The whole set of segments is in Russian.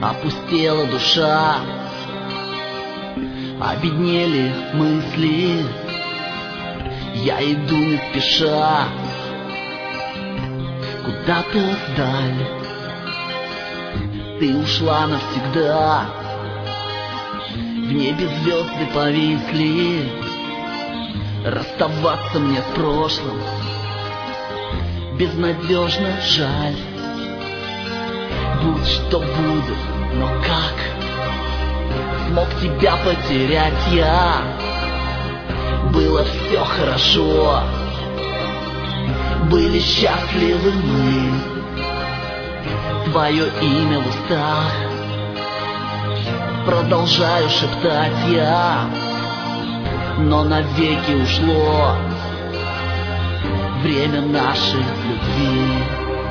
опустела душа, обеднели мысли. Я иду не спеша куда-то вдаль. Ты ушла навсегда, в небе звезды повисли. Расставаться мне с прошлым безнадежно жаль. Будь что будет, но как смог тебя потерять я? Было все хорошо, были счастливы мы. Твое имя в устах продолжаю шептать я, но навеки ушло время нашей любви.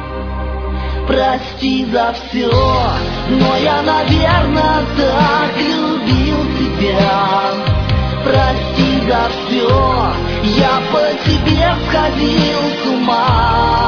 Прости за все, но я, наверное, так любил тебя. Прости за все, я по тебе сходил с ума.